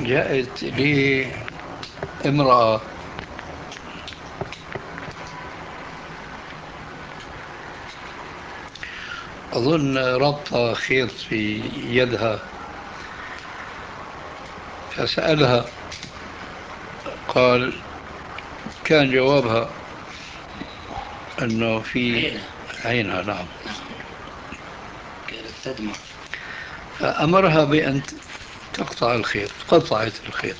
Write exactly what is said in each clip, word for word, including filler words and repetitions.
جاءت لي امرأة أظن ربطة خيط في يدها، فسألها، قال كان جوابها أنه في عينها. عينها. نعم. نعم. كانت تدمع. فأمرها بأن تقطع الخيط، قطعت الخيط.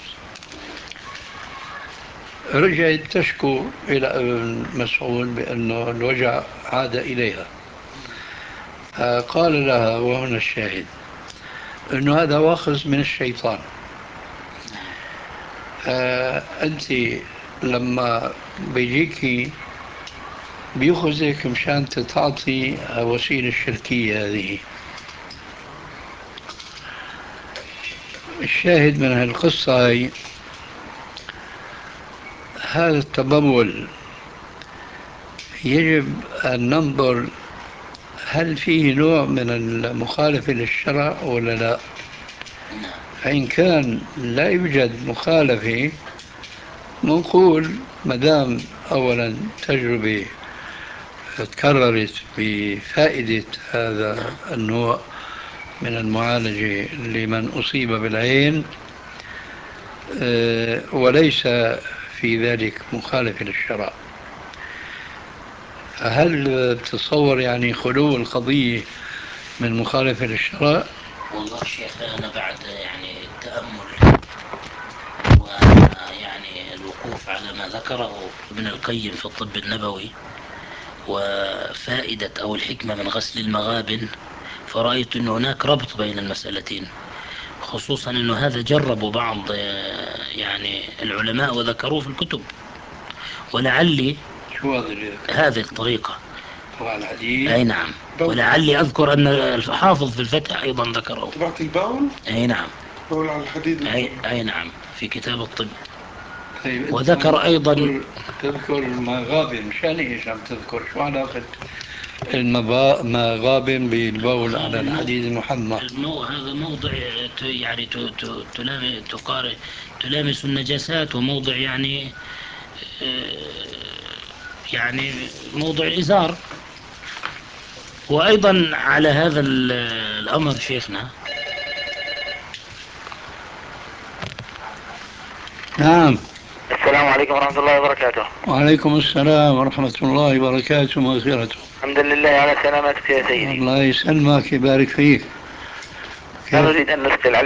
رجعت تشكو إلى ابن مسعود بأنه الوجع عاد إليها. قال لها، وهنا الشاهد، أنه هذا واخذ من الشيطان. أنت لما بيجيكي بيأخذك مشان تتعاطي وسيلة الشركية هذه. الشاهد من هالقصة هي هذا التبول، يجب أن ننظر هل فيه نوع من المخالفة للشرع ولا لا. فإن كان لا يوجد مخالفة، نقول مدام أولا تجربة تكررت بفائدة هذا النوع من المعالجة لمن أصيب بالعين، وليس في ذلك مخالف للشرع، هل تصور يعني خلو القضية من مخالفة للشرع؟ والله شيخ أنا بعد يعني التأمل ويعني الوقوف على ما ذكره ابن القيم في الطب النبوي وفائدة أو الحكمة من غسل المغابن، فرأيت أن هناك ربط بين المسألتين، خصوصا أنه هذا جربوا بعض يعني العلماء وذكروه في الكتب. ولعلي شو هذا هذه الطريقة. طبعا الحديث. أي نعم. ولعلي أذكر أن الحافظ في الفتح أيضا ذكره. تبعت البول. أي نعم. بول على الحديد. أي, أي نعم في كتاب الطب. طيب وذكر أيضا تذكر, تذكر المغابن، مشان إيش عم تذكر؟ شو علاقة المبا... مغابن بالبول على الحديد المحمى؟ المو... هذا موضع ت... يعني ت... ت... تلام... تقار... تلامس النجاسات، وموضع يعني يعني موضع الإزار. وأيضا على هذا الأمر شيخنا. نعم. السلام عليكم ورحمة الله وبركاته. وعليكم السلام ورحمة الله وبركاته ومغفرته. الحمد لله على سلامتك يا سيدي. الله يسلمك، يبارك فيك. أنا كيف؟ أريد أن نسأل